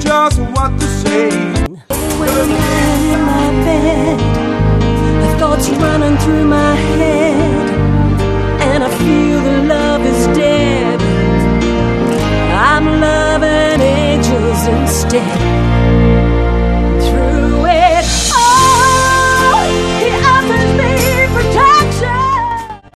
just what to say. When I'm lying in my bed, the thoughts running through my head, and I feel the love is dead. I'm loving angels instead.